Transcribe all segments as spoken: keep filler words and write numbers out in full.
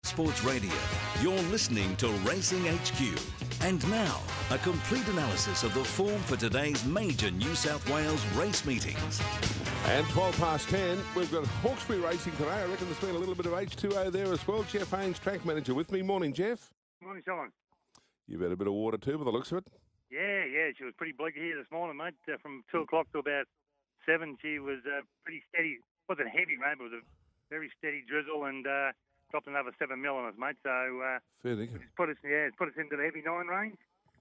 Sports Radio. You're listening to Racing H Q. And now, a complete analysis of the form for today's major New South Wales race meetings. And twelve past ten, we've got Hawkesbury racing today. I reckon there's been a little bit of H two O there as well. Jeff Haynes, track manager, with me. Morning, Jeff. Morning, Sean. You've had a bit of water too, by the looks of it. Yeah, yeah, she was pretty bleak here this morning, mate. Uh, from two o'clock to about seven, she was uh, pretty steady. Wasn't heavy, mate, but it was a very steady drizzle and uh, dropped another seven mil on us, mate. So uh, Fair dinkum. it's put us, yeah, it's put us into the heavy nine range.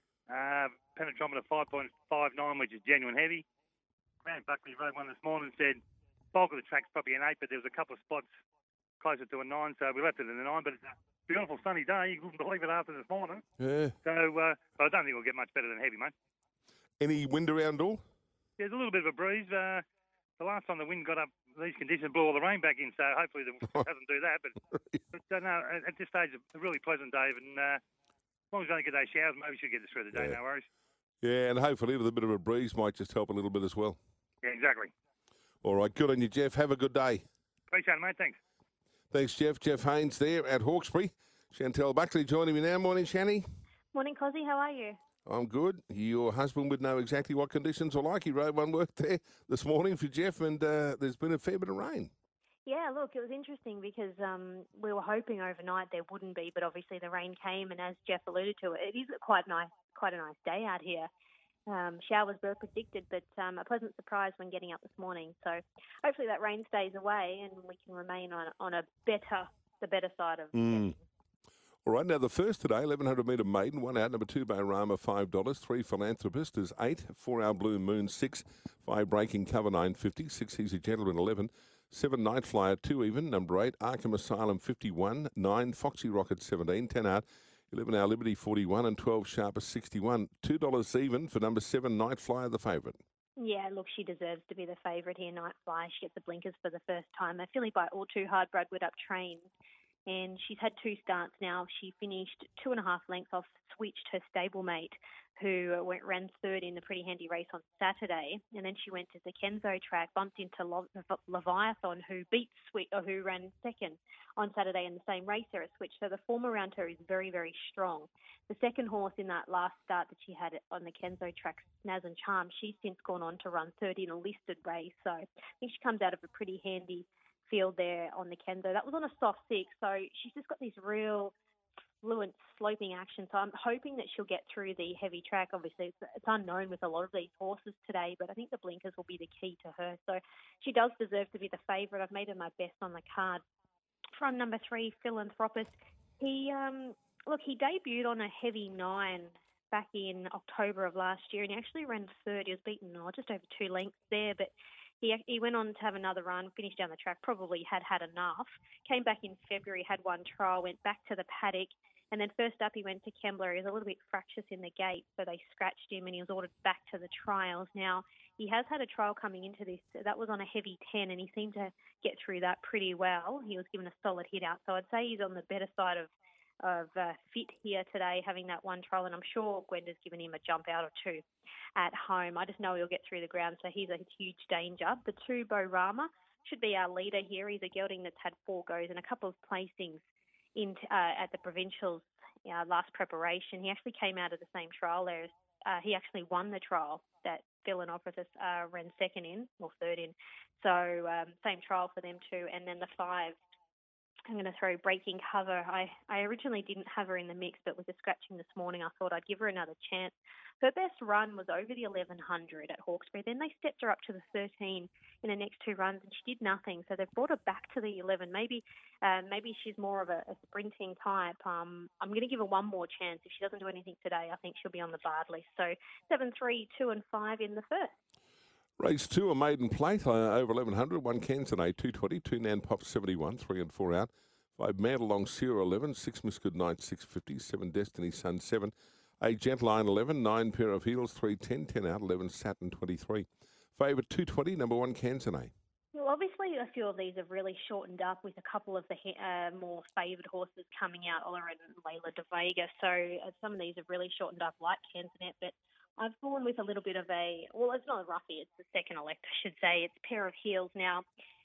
Uh, penetrometer five point five nine, which is genuine heavy. Grant Buckley rode one this morning and said bulk of the track's probably an eight, but there was a couple of spots closer to a nine, so we left it in the nine. But it's a beautiful sunny day. You couldn't believe it after this morning. Yeah. So uh, but I don't think we'll get much better than heavy, mate. Any wind around all? There's a little bit of a breeze. Uh, the last time the wind got up, these conditions blew all the rain back in, so hopefully the wind doesn't do that. But, but uh, no, at this stage, a really pleasant day. And uh, as long as we don't get those showers, maybe we should get this through the day, Yeah. no worries. Yeah, and hopefully with a bit of a breeze might just help a little bit as well. Yeah, exactly. All right, good on you, Jeff. Have a good day. Appreciate it, mate. Thanks. Thanks, Jeff. Jeff Haynes there at Hawkesbury. Chantel Buckley joining me now. Morning, Shani. Morning, Cosy. How are you? I'm good. Your husband would know exactly what conditions are like. He rode one work there this morning for Jeff, and uh, there's been a fair bit of rain. Yeah, look, it was interesting because um, we were hoping overnight there wouldn't be, but obviously the rain came, and as Jeff alluded to, it is quite nice, quite a nice day out here. Um, showers were predicted, but um, a pleasant surprise when getting up this morning. So hopefully that rain stays away, and we can remain on on a better, the better side of. Mm. All right, now the first today, eleven hundred metre maiden, one out, number two, Bayrama, five dollars, three, Philanthropist is eight, four, Our Blue Moon, six, five, Breaking Cover, nine fifty, six, Easy Gentleman, eleven, seven, Night Flyer, two even, number eight, Arkham Asylum, fifty-one, nine, Foxy Rocket, seventeen, ten out, eleven, Our Liberty, forty-one, and twelve, Sharper, sixty-one, two dollars even for number seven, Night Flyer, the favourite. Yeah, look, she deserves to be the favourite here, Night Fly. She gets the blinkers for the first time. A filly by All Too Hard, Bradwood up trains. And she's had two starts now. She finished two and a half lengths off Switched, her stablemate, who went ran third in the Pretty Handy race on Saturday. And then she went to the Kenzo track, bumped into Le- Leviathan, who beat Switch, or who ran second on Saturday in the same race there at Switch. So the form around her is very, very strong. The second horse in that last start that she had on the Kenzo track, Snaz and Charm, she's since gone on to run third in a listed race. So I think she comes out of a pretty handy field there on the Kenzo. That was on a soft six, so she's just got this real fluent sloping action. So I'm hoping that she'll get through the heavy track. Obviously, it's, it's unknown with a lot of these horses today, but I think the blinkers will be the key to her. So she does deserve to be the favourite. I've made her my best on the card. From number three, Philanthropist. He um, look, he debuted on a heavy nine back in October of last year, and he actually ran third. He was beaten oh, just over two lengths there, but He he went on to have another run, finished down the track, probably had had enough. Came back in February, had one trial, went back to the paddock, and then first up he went to Kembla. He was a little bit fractious in the gate, so they scratched him and he was ordered back to the trials. Now, he has had a trial coming into this. That was on a heavy ten, and he seemed to get through that pretty well. He was given a solid hit out, so I'd say he's on the better side of of uh, fit here today, having that one trial, and I'm sure Gwenda's given him a jump out or two at home. I just know he'll get through the ground, so he's a huge danger. The two, Borama, should be our leader here. He's a gelding that's had four goes and a couple of placings in uh, at the provincials uh, last preparation. He actually came out of the same trial there. Uh, he actually won the trial that Phil and Officers uh, ran second in, or third in. So um, same trial for them too. And then the five, I'm going to throw Breaking Cover. I, I originally didn't have her in the mix, but with the scratching this morning, I thought I'd give her another chance. Her best run was over the eleven hundred at Hawkesbury. Then they stepped her up to the thirteen in the next two runs, and she did nothing. So they've brought her back to the eleven. Maybe uh, maybe she's more of a, a sprinting type. Um, I'm going to give her one more chance. If she doesn't do anything today, I think she'll be on the barred list. So seven, three, two, and five in the first. Race two, a maiden plate, uh, over eleven hundred, one Cantonate, two twenty, two Nan Pop, seventy-one, three and four out, five Mad Along Sierra, eleven, six Miss Goodnight, six fifty, seven Destiny Sun, seven, eight Gentline, eleven, nine Pair of Heels, three ten, ten out, eleven Saturn, twenty-three. Favourite two twenty, number one Cantonate. Well, obviously, a few of these have really shortened up with a couple of the uh, more favoured horses coming out, Ola and Layla de Vega. So uh, some of these have really shortened up, like Cantonet, but I've gone with a little bit of a, well, it's not a roughie, it's the second elect, I should say. It's Pair of Heels. Now,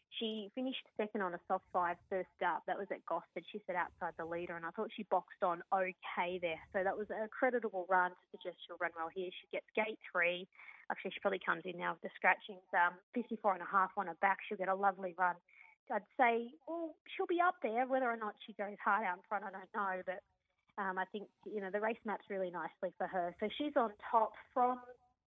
She finished second on a soft five first up. That was at Gosford. She sat outside the leader, and I thought she boxed on okay there. So that was a creditable run to suggest she'll run well here. She gets gate three. Actually, she probably comes in now with the scratchings. Um, fifty-four and a half on her back. She'll get a lovely run. I'd say, well, she'll be up there. Whether or not she goes hard out in front, I don't know. But um, I think, you know, the race maps really nicely for her. So she's on top from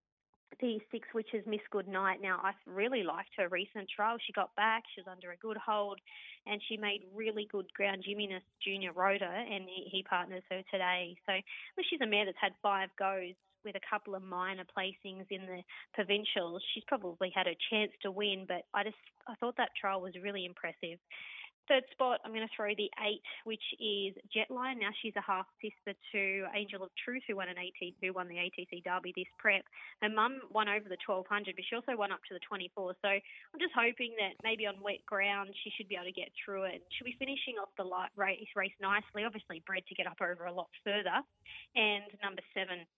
the six, which is Miss Goodnight. Now, I really liked her recent trial. She got back, she was under a good hold, and she made really good ground. Jiminess Junior rode her, and he, he partners her today. So well, she's a mare that's had five goes with a couple of minor placings in the provincials. She's probably had a chance to win, but I just I thought that trial was really impressive. Third spot, I'm going to throw the eight, which is Jetline. Now she's a half sister to Angel of Truth, who won an A T C, who won the A T C Derby this prep. Her mum won over the twelve hundred, but she also won up to the twenty-four. So I'm just hoping that maybe on wet ground she should be able to get through it. She'll be finishing off the light race, race nicely, obviously bred to get up over a lot further. And number seven,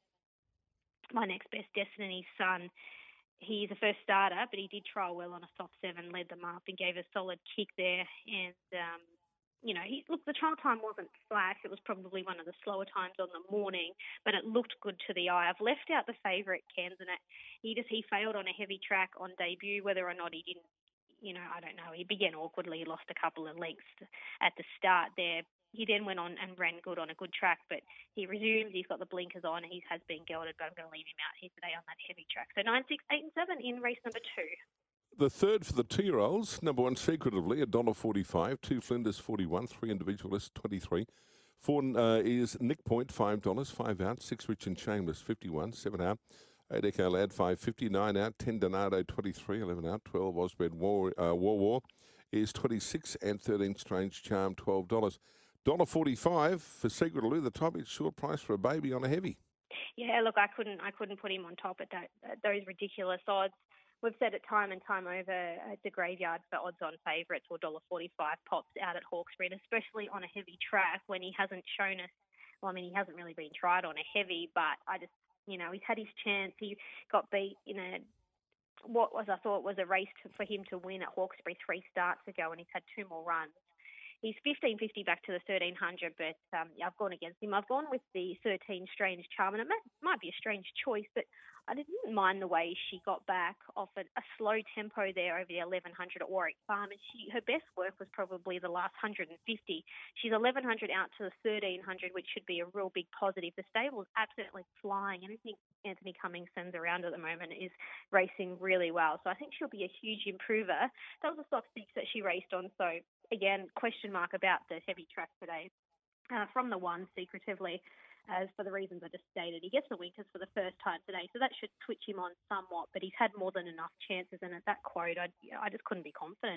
My Next Best Destiny's Son. He's a first starter, but he did trial well on a soft seven, led them up and gave a solid kick there. And, um, you know, he, look, the trial time wasn't flash. It was probably one of the slower times on the morning, but it looked good to the eye. I've left out the favourite, Kansanet. He just, he failed on a heavy track on debut, whether or not he didn't, you know, I don't know. He began awkwardly. He lost a couple of lengths at the start there. He then went on and ran good on a good track, but he resumes. He's got the blinkers on. He has been gelded, but I'm going to leave him out here today on that heavy track. So nine, six, eight, and seven in race number two. The third for the two-year-olds, number one, Secretively, one dollar forty-five. Two, Flinders, forty-one. Three, Individualist, twenty-three. Four uh, is Nick Point, five dollars. Five out. Six, Rich and Shameless, fifty-one. Seven out. Eight, Echo Lad, five fifty. Nine out. Ten, Donato, twenty-three. Eleven out. Twelve, Osbred War, uh, War War is twenty-six. And thirteen, Strange Charm, twelve dollars. one dollar forty-five for Secretively. The top is short price for a baby on a heavy. Yeah, look, I couldn't, I couldn't put him on top at, that, at those ridiculous odds. We've said it time and time over at the graveyard for odds-on favourites or one dollar forty-five pops out at Hawkesbury, and especially on a heavy track when he hasn't shown us. Well, I mean, he hasn't really been tried on a heavy, but I just, you know, he's had his chance. He got beat in a what was I thought was a race to, for him to win at Hawkesbury three starts ago, and he's had two more runs. He's fifteen fifty back to the thirteen hundred, but um, yeah, I've gone against him. I've gone with the thirteen Strange Charm, and it might, might be a strange choice, but I didn't mind the way she got back off a, a slow tempo there over the eleven hundred at Warwick Farm, and she her best work was probably the last one hundred fifty. She's eleven hundred out to the thirteen hundred, which should be a real big positive. The stable is absolutely flying, and I think Anthony Cummings sends around at the moment is racing really well. So I think she'll be a huge improver. That was a stock six that she raced on, so again, question mark about the heavy track today. Uh, from the one, Secretively, as for the reasons I just stated. He gets the winkers for the first time today, so that should switch him on somewhat, but he's had more than enough chances, and at that quote, I, I just couldn't be confident.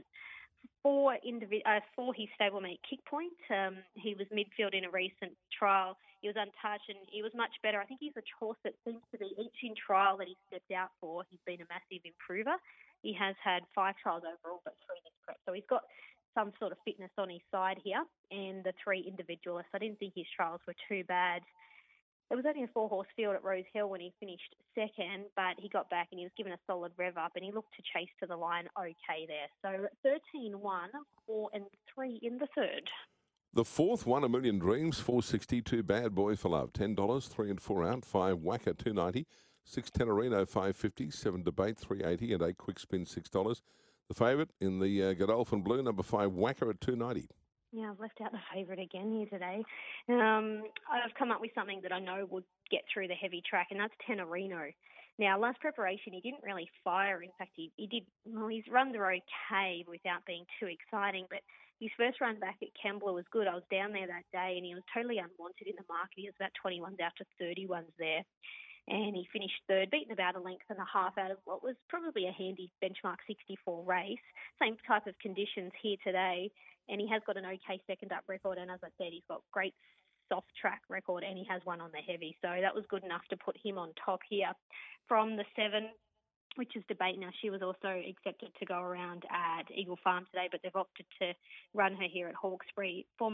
For, individ- uh, for his stablemate Kick Point, um, he was midfield in a recent trial. He was untouched, and he was much better. I think he's a horse that seems to be, each in trial that he stepped out for, he's been a massive improver. He has had five trials overall, but three this prep, so he's got some sort of fitness on his side here, and the three Individualists. I didn't think his trials were too bad. It was only a four-horse field at Rose Hill when he finished second, but he got back and he was given a solid rev up, and he looked to chase to the line okay there. So thirteen one, four and three in the third. The fourth, One A Million Dreams, four sixty-two. Bad Boy for Love, ten dollars. Three and four out. Five, Wacker, two ninety. Six, Tenorino, five fifty. Seven, Debate, three eighty. And eight, Quick Spin, six dollars. The favourite in the uh, Godolphin Blue, number five, Wacker at two ninety. Yeah, I've left out the favourite again here today. Um, I've come up with something that I know would get through the heavy track, and that's Tenorino. Now, last preparation, he didn't really fire. In fact, he, he did, well, his runs are okay without being too exciting, but his first run back at Kembla was good. I was down there that day, and he was totally unwanted in the market. He was about twenty-ones out to thirty-ones there. And he finished third, beaten about a length and a half out of what was probably a handy benchmark sixty-four race. Same type of conditions here today, and he has got an okay second-up record, and as I said, he's got great soft track record, and he has one on the heavy, so that was good enough to put him on top here. From the seven, which is Debate. Now, she was also accepted to go around at Eagle Farm today, but they've opted to run her here at Hawkesbury. Former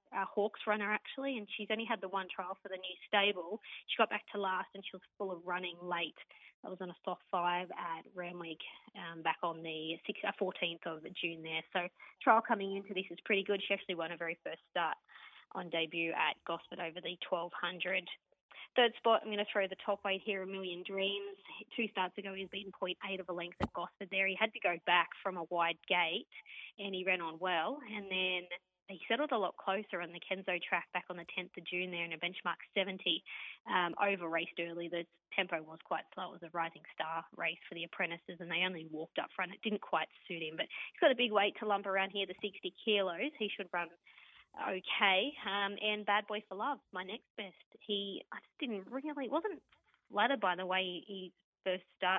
uh, Hawks runner, actually, and she's only had the one trial for the new stable. She got back to last, and she was full of running late. That was on a soft five at Randwick um, back on the fourteenth of June there. So trial coming into this is pretty good. She actually won her very first start on debut at Gosford over the twelve hundred. Third spot, I'm going to throw the top weight here, A Million Dreams. Two starts ago, he's beaten point eight of a length at Gosford there. He had to go back from a wide gate, and he ran on well. And then he settled a lot closer on the Kenzo track back on the tenth of June there in a benchmark seventy. Um, over-raced early. The tempo was quite slow. It was a rising star race for the apprentices, and they only walked up front. It didn't quite suit him, but he's got a big weight to lump around here, the sixty kilos. He should run okay. Um, and Bad Boy for Love, my next best. He, I just didn't really, wasn't flattered by the way he first start,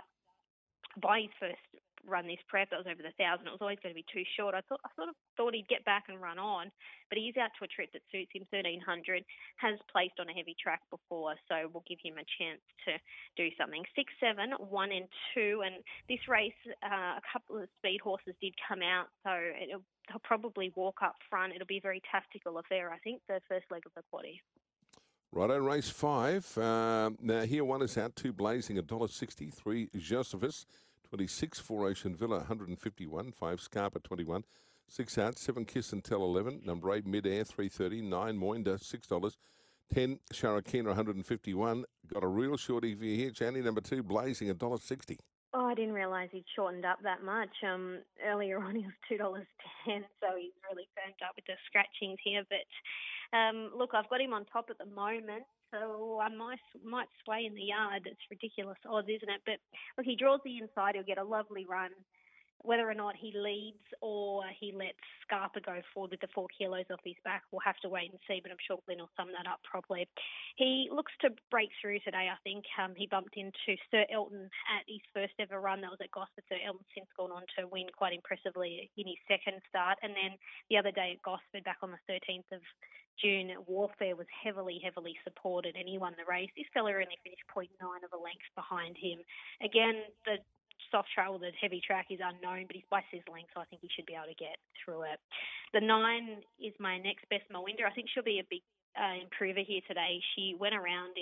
by his first run this prep. That was over the thousand. It was always going to be too short. I thought, I sort of thought he'd get back and run on, but he's out to a trip that suits him. thirteen hundred, has placed on a heavy track before, so we'll give him a chance to do something. Six, seven, one, and two, and this race, uh, a couple of speed horses did come out, so it'll They'll probably walk up front. It'll be a very tactical affair, I think, the first leg of the quaddie. Righto, race five. Um, now, here one is out, two Blazing, one dollar sixty, three Josephus, twenty-six, four Ocean Villa, one hundred fifty-one, five Scarpa, twenty-one, six out, seven Kiss and Tell, eleven, number eight Midair, three thirty, nine Moinda, six dollars, ten Sharakina, one hundred fifty-one. Got a real shorty for you here, Channy, number two Blazing, one dollar sixty. Oh, I didn't realise he'd shortened up that much. Um, earlier on, he was two dollars ten, so he's really firmed up with the scratchings here. But um, look, I've got him on top at the moment, so I might might sway in the yard. It's ridiculous odds, isn't it? But look, he draws the inside. He'll get a lovely run. Whether or not he leads or he lets Scarpa go forward with the four kilos off his back, we'll have to wait and see, but I'm sure Glenn will sum that up properly. He looks to break through today, I think. Um, he bumped into Sir Elton at his first ever run. That was at Gosford. Sir Elton's since gone on to win quite impressively in his second start. And then the other day at Gosford, back on the thirteenth of June, Warfare was heavily, heavily supported, and he won the race. This fella only finished point nine of a length behind him. Again, the soft trail, the heavy track is unknown, but he's by sizzling, so I think he should be able to get through it. The nine is my next best, Moinda. I think she'll be a big uh, improver here today. She went around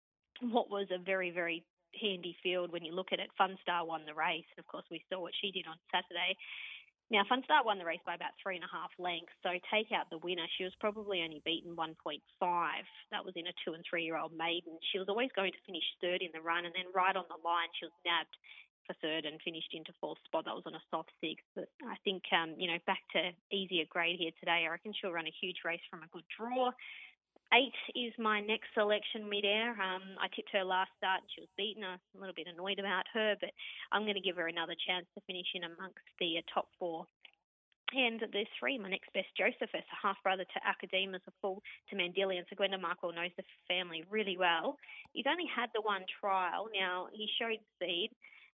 in what was a very, very handy field when you look at it. Funstar won the race, and of course we saw what she did on Saturday. Now, Funstar won the race by about three and a half lengths, so take out the winner. She was probably only beaten one point five. That was in a two- and three-year-old maiden. She was always going to finish third in the run, and then right on the line she was nabbed for third and finished into fourth spot. That was on a soft six. But I think, um, you know, back to easier grade here today. I reckon she'll run a huge race from a good draw. Eight is my next selection, Midair. Um, I tipped her last start and she was beaten. I was a little bit annoyed about her, but I'm going to give her another chance to finish in amongst the uh, top four. And the three, my next best, Josephus, a half-brother to Academus, a full to Mandillion. So Gwenda Markwell knows the family really well. He's only had the one trial. Now, he showed speed.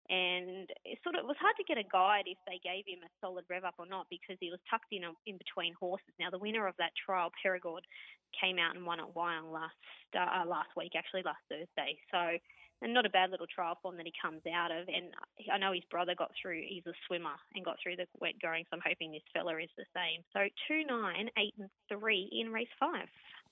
And it sort of it was hard to get a guide if they gave him a solid rev up or not, because he was tucked in a, in between horses. Now, the winner of that trial, Perigord, came out and won at Wyong last uh, last week, actually last Thursday. So, and not a bad little trial form that he comes out of. And I know his brother got through. He's a swimmer and got through the wet going. So I'm hoping this fella is the same. So two, nine, eight, and three in race five.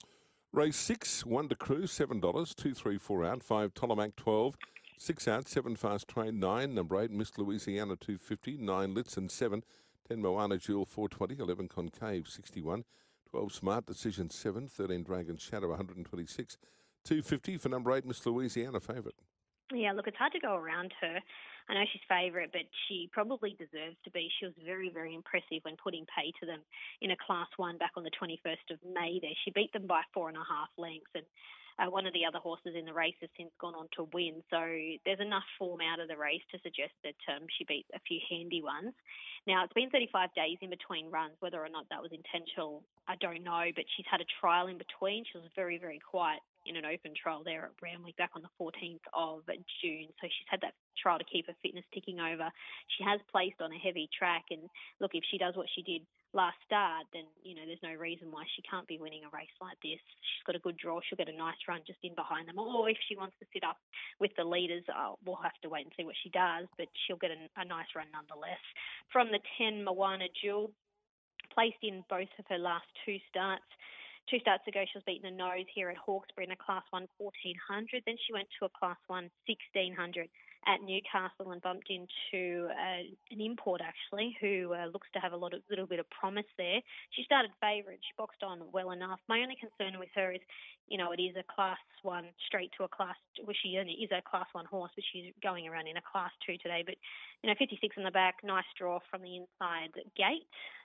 Race six, Wonder Cruise, seven dollars, two, three, four out, five Tolomac, twelve. Six out, seven Fast Train, nine, number eight, Miss Louisiana, two fifty, nine Litzen, seven, ten Moana Jewel, four twenty, eleven Concave, sixty-one, twelve Smart Decision, seven, thirteen Dragon Shadow, one hundred twenty-six, two fifty for number eight, Miss Louisiana, favourite. Yeah, look, it's hard to go around her. I know she's favourite, but she probably deserves to be. She was very, very impressive when putting pay to them in a Class one back on the twenty-first of May there. She beat them by four and a half lengths, and Uh, one of the other horses in the race has since gone on to win. So there's enough form out of the race to suggest that um, she beat a few handy ones. Now, it's been thirty-five days in between runs. Whether or not that was intentional, I don't know. But she's had a trial in between. She was very, very quiet in an open trial there at Randwick back on the fourteenth of June. So she's had that trial to keep her fitness ticking over. She has placed on a heavy track. And look, if she does what she did last start, then, you know, there's no reason why she can't be winning a race like this. She's got a good draw. She'll get a nice run just in behind them. Or if she wants to sit up with the leaders, uh, we'll have to wait and see what she does, but she'll get a, a nice run nonetheless. From the ten, Moana Jewel, placed in both of her last two starts. Two starts ago, she was beating a nose here at Hawkesbury in a Class one fourteen hundred. Then she went to a Class one sixteen hundred at Newcastle and bumped into uh, an import, actually, who uh, looks to have a lot of, little bit of promise there. She started favourite. She boxed on well enough. My only concern with her is, you know, it is a Class one straight to a Class, well, she only is a Class one horse, but she's going around in a Class two today. But, you know, fifty-six in the back, nice draw from the inside gate.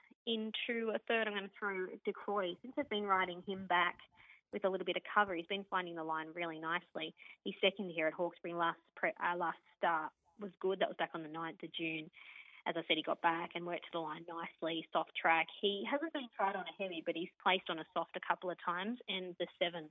Into a third, I'm going to throw DeCroy. Since I've been riding him back with a little bit of cover, he's been finding the line really nicely. He's second here at Hawkesbury. Last pre, uh, last start was good. That was back on the ninth of June. As I said, he got back and worked to the line nicely, soft track. He hasn't been tried on a heavy, but he's placed on a soft a couple of times. And the seven,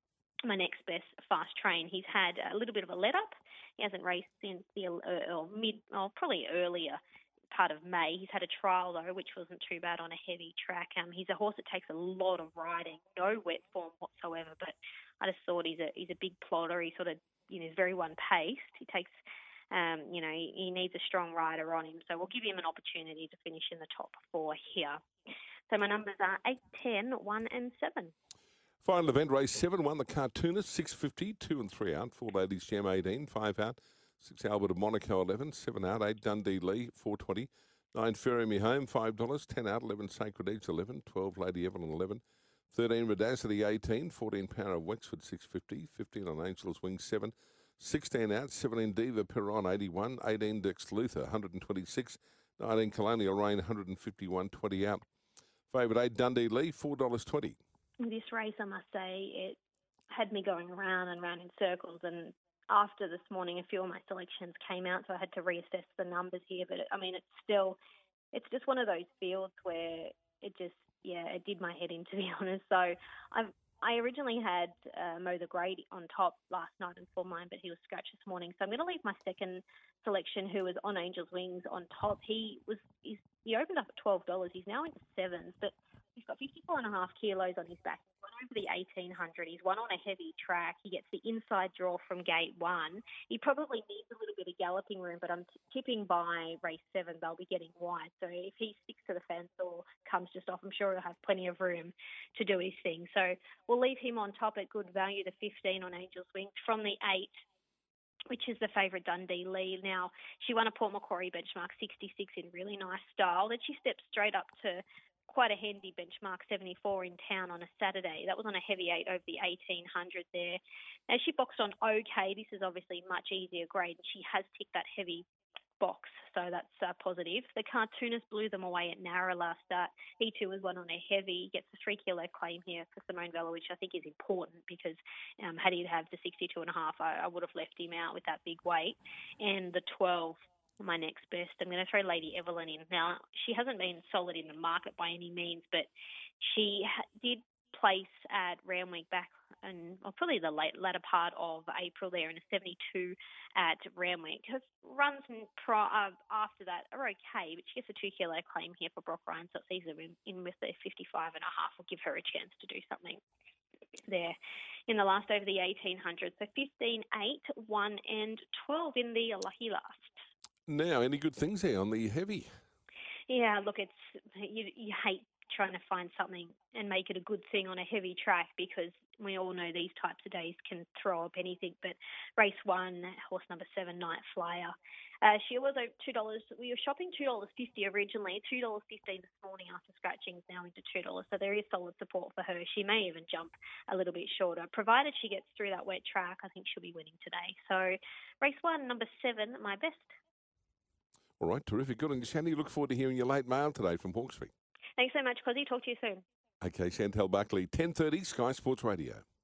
my next best fast train, he's had a little bit of a let-up. He hasn't raced since the uh, or mid, or probably earlier part of May. He's had a trial though, which wasn't too bad on a heavy track. Um, he's a horse that takes a lot of riding, no wet form whatsoever. But I just thought he's a he's a big plotter. He sort of you know is very one paced. He takes, um, you know, he, he needs a strong rider on him. So we'll give him an opportunity to finish in the top four here. So my numbers are eight, ten, one, and seven. Final event, race seven, won the Cartoonist, six fifty, two and three out. Four Ladies Gem, eighteen, five out. Six Albert of Monaco, eleven, seven out. Eight Dundee Lee, four twenty. Nine Ferry Me Home, five dollars. Ten out. Eleven Sacred Edge, eleven. Twelve Lady Evelyn, eleven. Thirteen Redacity, eighteen. Fourteen Power of Wexford, six fifty. Fifteen on Angel's Wings, seven. Sixteen out. Seventeen Diva Perron, eighty-one. Eighteen Dex Luther, one hundred twenty-six. Nineteen Colonial Rain, one hundred fifty-one. Twenty out. Favourite eight Dundee Lee, four dollars twenty. This race, I must say, it had me going around and round in circles, and after this morning, a few of my selections came out, so I had to reassess the numbers here. But, I mean, it's still, it's just one of those fields where it just, yeah, it did my head in, to be honest. So I've, I originally had uh, Mo the Great on top last night and full mine, but he was scratched this morning. So I'm going to leave my second selection, who was on Angel's Wings, on top. He was he's, he opened up at twelve dollars. He's now into sevens, but he's got fifty-four and a half kilos on his back. He's won over the eighteen hundred. He's won on a heavy track. He gets the inside draw from gate one. He probably needs a little bit of galloping room, but I'm t- tipping by race seven they'll be getting wide. So if he sticks to the fence or comes just off, I'm sure he'll have plenty of room to do his thing. So we'll leave him on top at good value, the fifteen on Angel's Wings. From the eight, which is the favourite Dundee Lee. Now, she won a Port Macquarie benchmark sixty-six in really nice style. Then she stepped straight up to quite a handy benchmark seventy-four in town on a Saturday. That was on a heavy eight over the eighteen hundred there. Now, she boxed on okay. This is obviously much easier grade, and she has ticked that heavy box, so that's uh, positive. The Cartoonist blew them away at Narra last start. He too was one on a heavy. He gets a three kilo claim here for Simone Vella, which I think is important because um, had he had the sixty-two and a half, I, I would have left him out with that big weight. And the twelve, my next best, I'm going to throw Lady Evelyn in. Now, she hasn't been solid in the market by any means, but she ha- did place at Randwick back in well, probably the late, latter part of April there in a seventy-two at Randwick. Her runs in pro, uh, after that are okay, but she gets a two kilo claim here for Brock Ryan, so it's easier in, in with the fifty-five and a half. Will give her a chance to do something there in the last over the eighteen hundred. So fifteen, eight, one and twelve in the lucky last. Now, any good things here on the heavy? Yeah, look, it's you, you hate trying to find something and make it a good thing on a heavy track because we all know these types of days can throw up anything. But race one, horse number seven, Night Flyer. Uh, she was over two dollars. We were shopping two dollars fifty originally, two dollars fifteen this morning after scratching, now into two dollars. So there is solid support for her. She may even jump a little bit shorter. Provided she gets through that wet track, I think she'll be winning today. So race one, number seven, my best. All right, terrific. Good. And Shandy, look forward to hearing your late mail today from Hawkesbury. Thanks so much, Cosy. Talk to you soon. Okay, Chantel Buckley, ten thirty, Sky Sports Radio.